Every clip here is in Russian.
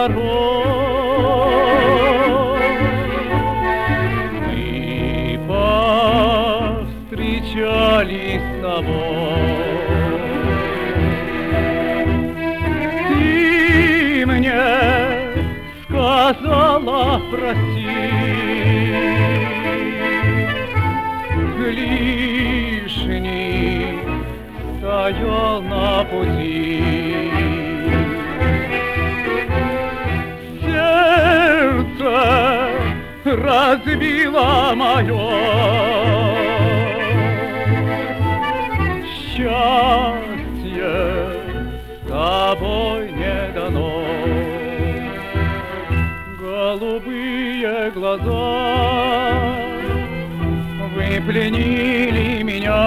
порой мы повстречались с тобой. Ты мне сказала прости, лишний стоял на пути. Сердце разбило мое, счастье с тобой не дано. Голубые глаза вы пленили меня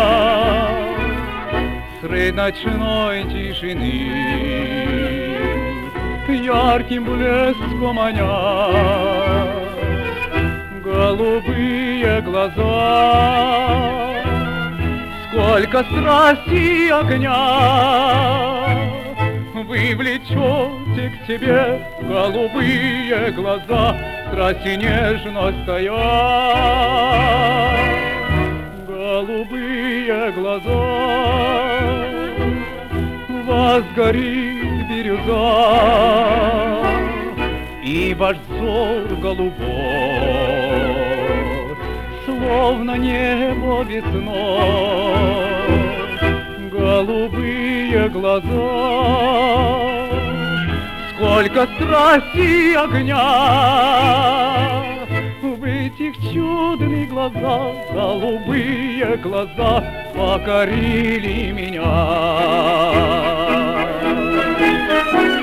средь ночной тишины, ярким блеском маня. Голубые глаза, сколько страсти и огня вы влечете к тебе, голубые глаза, страсть и нежность стоят. Голубые глаза, вас горит бирюза, и ваш взор голубой, словно небо весной. Голубые глаза, сколько страсти и огня в этих чудных глазах. Голубые глаза покорили меня.